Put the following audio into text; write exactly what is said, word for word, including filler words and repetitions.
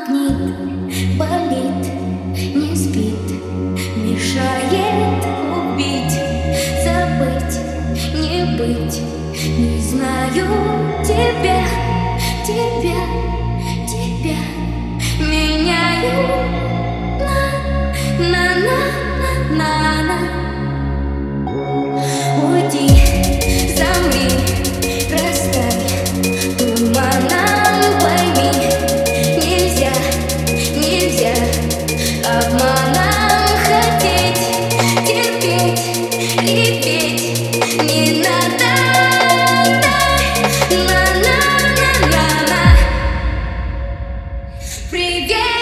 Манит, болит, не спит, мешает убить, забыть, не быть. Не знаю тебя, тебя, тебя. Меняю на, на, на, на, на. Уйди, замри, растай туманом, пойми. Нельзя, нельзя обманом хотеть, терпеть, репеть. Не надо. На-на-на-на-на. Привет.